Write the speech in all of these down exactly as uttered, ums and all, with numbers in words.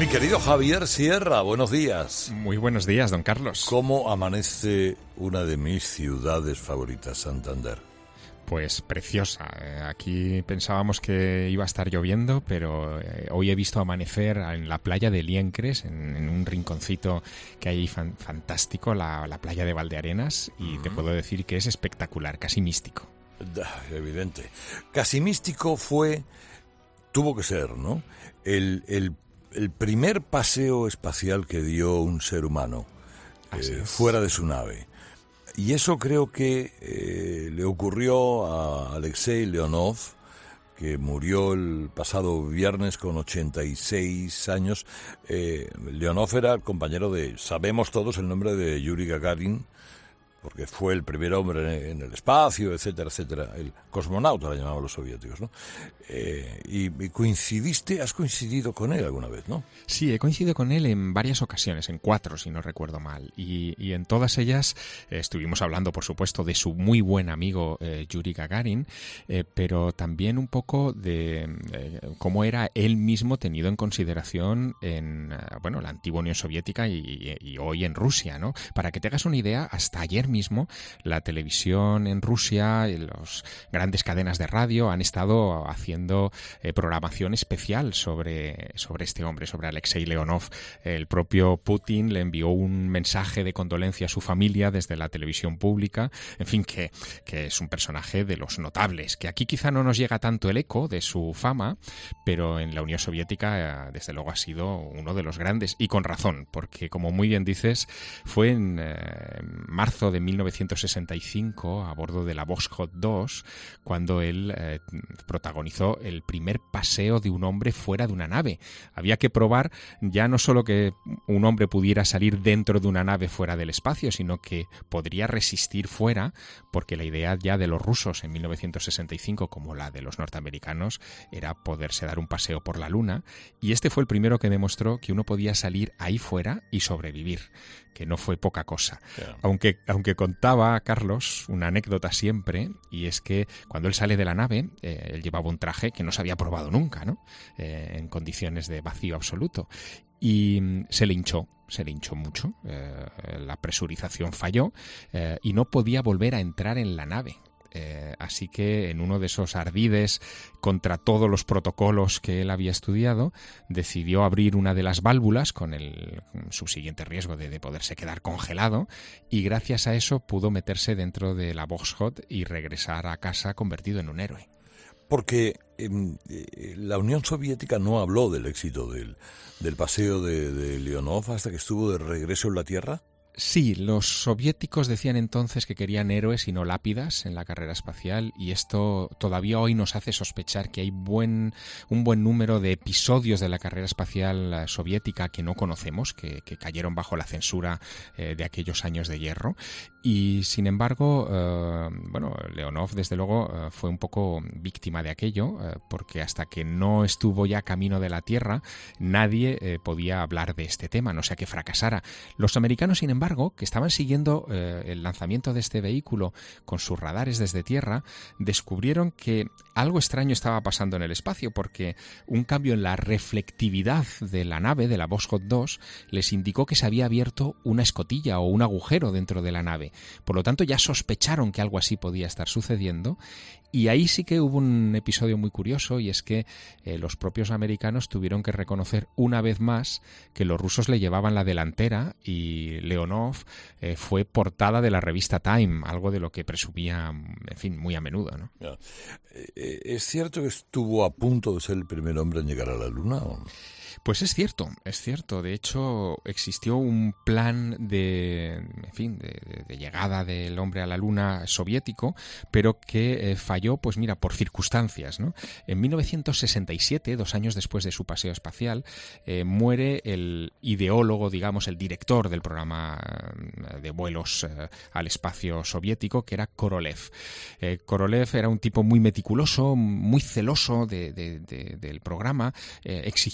Mi querido Javier Sierra, buenos días. Muy buenos días, don Carlos. ¿Cómo amanece una de mis ciudades favoritas, Santander? Pues preciosa. Aquí pensábamos que iba a estar lloviendo, pero hoy he visto amanecer en la playa de Liencres, en, en un rinconcito que hay fan, fantástico, la, la playa de Valdearenas, y uh-huh. te puedo decir que es espectacular, casi místico. Evidente. Casi místico fue, tuvo que ser, ¿no? El, el El primer paseo espacial que dio un ser humano eh, fuera de su nave. Y eso creo que eh, le ocurrió a Alexei Leonov, que murió el pasado viernes con ochenta y seis años. Eh, Leonov era el compañero de, sabemos todos el nombre de Yuri Gagarin, porque fue el primer hombre en el espacio, etcétera, etcétera. El cosmonauta la llamaban los soviéticos, ¿no? Eh, y, y coincidiste, has coincidido con él alguna vez, ¿no? Sí, he coincidido con él en varias ocasiones, en cuatro, si no recuerdo mal. Y, y en todas ellas eh, estuvimos hablando, por supuesto, de su muy buen amigo eh, Yuri Gagarin, eh, pero también un poco de eh, cómo era él mismo tenido en consideración en, eh, bueno, la antigua Unión Soviética y, y, y hoy en Rusia, ¿no? Para que te hagas una idea, hasta ayer mismo la televisión en Rusia y las grandes cadenas de radio han estado haciendo eh, programación especial sobre, sobre este hombre, sobre Alexei Leonov. El propio Putin le envió un mensaje de condolencia a su familia desde la televisión pública. En fin, que, que es un personaje de los notables, que aquí quizá no nos llega tanto el eco de su fama, pero en la Unión Soviética eh, desde luego ha sido uno de los grandes, y con razón, porque como muy bien dices, fue en eh, marzo de mil novecientos sesenta y cinco, a bordo de la Voskhod dos, cuando él eh, protagonizó el primer paseo de un hombre fuera de una nave. Había que probar ya no solo que un hombre pudiera salir dentro de una nave fuera del espacio, sino que podría resistir fuera, porque la idea ya de los rusos en mil novecientos sesenta y cinco, como la de los norteamericanos, era poderse dar un paseo por la Luna, y este fue el primero que demostró que uno podía salir ahí fuera y sobrevivir, que no fue poca cosa. Yeah. Aunque, aunque contaba Carlos una anécdota siempre, y es que cuando él sale de la nave, eh, él llevaba un traje que no se había probado nunca, ¿no? Eh, en condiciones de vacío absoluto. Y se le hinchó, se le hinchó mucho, eh, la presurización falló eh, y no podía volver a entrar en la nave. Eh, así que en uno de esos ardides contra todos los protocolos que él había estudiado, decidió abrir una de las válvulas con el subsiguiente riesgo de, de poderse quedar congelado, y gracias a eso pudo meterse dentro de la Voskhod y regresar a casa convertido en un héroe. Porque eh, la Unión Soviética no habló del éxito del, del paseo de, de Leonov hasta que estuvo de regreso en la Tierra. Sí, los soviéticos decían entonces que querían héroes y no lápidas en la carrera espacial, y esto todavía hoy nos hace sospechar que hay buen, un buen número de episodios de la carrera espacial soviética que no conocemos, que, que cayeron bajo la censura eh, de aquellos años de hierro. Y sin embargo, eh, bueno, Leonov desde luego eh, fue un poco víctima de aquello, eh, porque hasta que no estuvo ya camino de la Tierra, nadie eh, podía hablar de este tema, no sea que fracasara. Los americanos, sin embargo, que estaban siguiendo eh, el lanzamiento de este vehículo con sus radares desde tierra, descubrieron que algo extraño estaba pasando en el espacio, porque un cambio en la reflectividad de la nave, de la Voskhod dos, les indicó que se había abierto una escotilla o un agujero dentro de la nave. Por lo tanto, ya sospecharon que algo así podía estar sucediendo, y ahí sí que hubo un episodio muy curioso, y es que eh, los propios americanos tuvieron que reconocer una vez más que los rusos le llevaban la delantera, y Leonov eh, fue portada de la revista Time, algo de lo que presumía, en fin, muy a menudo, ¿no? Yeah. ¿Es cierto que estuvo a punto de ser el primer hombre en llegar a la Luna, o...? Pues es cierto, es cierto. De hecho, existió un plan de, en fin, de, de llegada del hombre a la Luna soviético, pero que eh, falló, pues mira, por circunstancias, ¿no? En mil novecientos sesenta y siete, dos años después de su paseo espacial, eh, muere el ideólogo, digamos, el director del programa de vuelos eh, al espacio soviético, que era Korolev. Eh, Korolev era un tipo muy meticuloso, muy celoso de, de, de, del programa, eh, exigía mucho dinero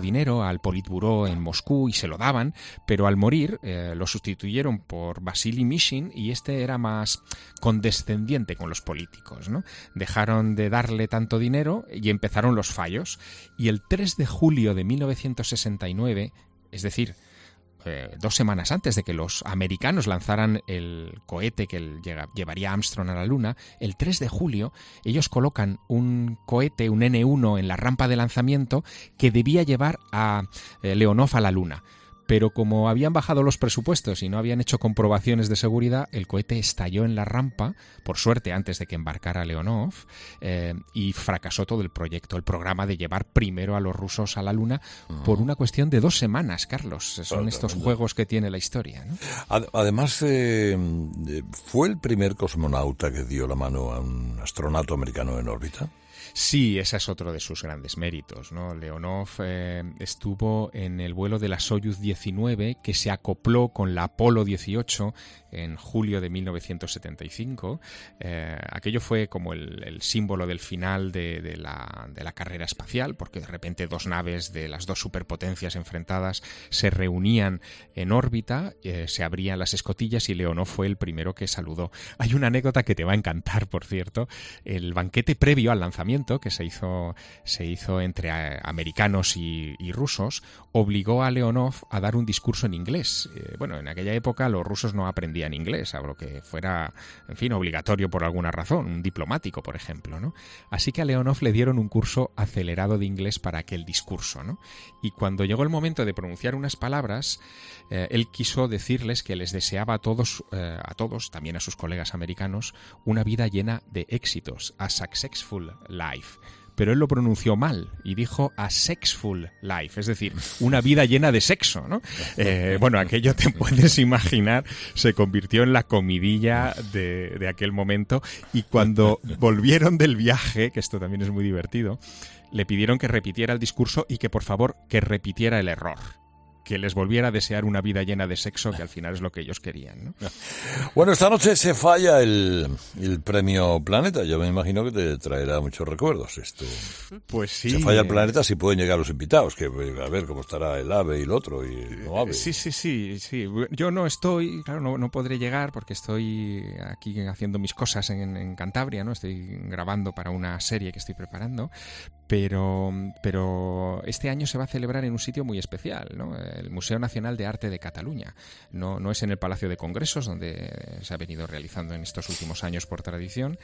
dinero al Politburó en Moscú y se lo daban, pero al morir eh, lo sustituyeron por Vasily Mishin y este era más condescendiente con los políticos, ¿no? Dejaron de darle tanto dinero y empezaron los fallos. Y el tres de julio de mil novecientos sesenta y nueve, es decir, eh, dos semanas antes de que los americanos lanzaran el cohete que el, llega, llevaría a Armstrong a la Luna, el tres de julio ellos colocan un cohete, un ene uno, en la rampa de lanzamiento que debía llevar a eh, Leonov a la Luna. Pero como habían bajado los presupuestos y no habían hecho comprobaciones de seguridad, el cohete estalló en la rampa, por suerte antes de que embarcara Leonov, eh, y fracasó todo el proyecto, el programa de llevar primero a los rusos a la Luna por una cuestión de dos semanas, Carlos. Son claro, estos juegos que tiene la historia, ¿no? Además, eh, ¿fue el primer cosmonauta que dio la mano a un astronauta americano en órbita? Sí, ese es otro de sus grandes méritos, ¿no? Leonov eh, estuvo en el vuelo de la Soyuz diecinueve, que se acopló con la Apolo dieciocho en julio de mil novecientos setenta y cinco. Eh, aquello fue como el, el símbolo del final de, de, la, de la carrera espacial, porque de repente dos naves de las dos superpotencias enfrentadas se reunían en órbita, eh, se abrían las escotillas y Leonov fue el primero que saludó. Hay una anécdota que te va a encantar, por cierto. El banquete previo al lanzamiento que se hizo, se hizo entre americanos y, y rusos, obligó a Leonov a dar un discurso en inglés. Eh, bueno, en aquella época los rusos no aprendían inglés, a lo que fuera, en fin, obligatorio por alguna razón, un diplomático, por ejemplo, ¿no? Así que a Leonov le dieron un curso acelerado de inglés para aquel discurso, ¿no? Y cuando llegó el momento de pronunciar unas palabras, eh, él quiso decirles que les deseaba a todos, eh, a todos, también a sus colegas americanos, una vida llena de éxitos, a successful life. Pero él lo pronunció mal y dijo a sexful life, es decir, una vida llena de sexo, ¿no? Eh, bueno, aquello te puedes imaginar, se convirtió en la comidilla de, de aquel momento, y cuando volvieron del viaje, que esto también es muy divertido, le pidieron que repitiera el discurso y que por favor que repitiera el error, que les volviera a desear una vida llena de sexo, que al final es lo que ellos querían, ¿no? Bueno, esta noche se falla el, el premio Planeta. Yo me imagino que te traerá muchos recuerdos esto. Pues sí. Se falla el Planeta, si pueden llegar los invitados, que a ver cómo estará el AVE y el otro, y no AVE. Sí, sí, sí, sí. Yo no estoy, claro, no, no podré llegar porque estoy aquí haciendo mis cosas en, en Cantabria, ¿no? Estoy grabando para una serie que estoy preparando, pero, pero este año se va a celebrar en un sitio muy especial, ¿no? El Museo Nacional de Arte de Cataluña. No, no es en el Palacio de Congresos, donde se ha venido realizando en estos últimos años por tradición,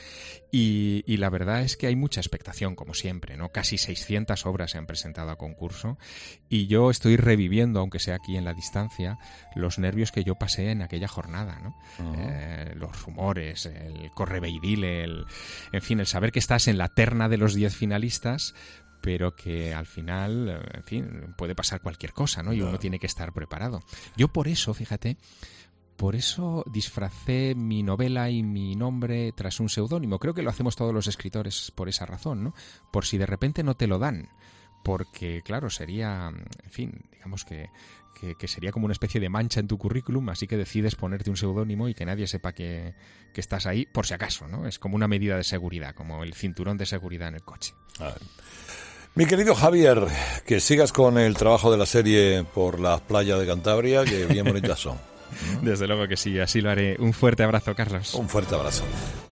y, y la verdad es que hay mucha expectación, como siempre, ¿no? Casi seiscientas obras se han presentado a concurso, y yo estoy reviviendo, aunque sea aquí en la distancia, los nervios que yo pasé en aquella jornada, ¿no? Uh-huh. Eh, los rumores, el correveidile, el, en fin, el saber que estás en la terna de los diez finalistas, pero que al final, en fin, puede pasar cualquier cosa, ¿no? Y uno tiene que estar preparado. Yo por eso, fíjate, por eso disfracé mi novela y mi nombre tras un seudónimo. Creo que lo hacemos todos los escritores por esa razón, ¿no? Por si de repente no te lo dan. Porque, claro, sería, en fin, digamos que, que, que sería como una especie de mancha en tu currículum, así que decides ponerte un seudónimo y que nadie sepa que, que estás ahí, por si acaso, ¿no? Es como una medida de seguridad, como el cinturón de seguridad en el coche. A ver. Mi querido Javier, que sigas con el trabajo de la serie por las playas de Cantabria, que bien bonitas son. Desde luego que sí, así lo haré. Un fuerte abrazo, Carlos. Un fuerte abrazo.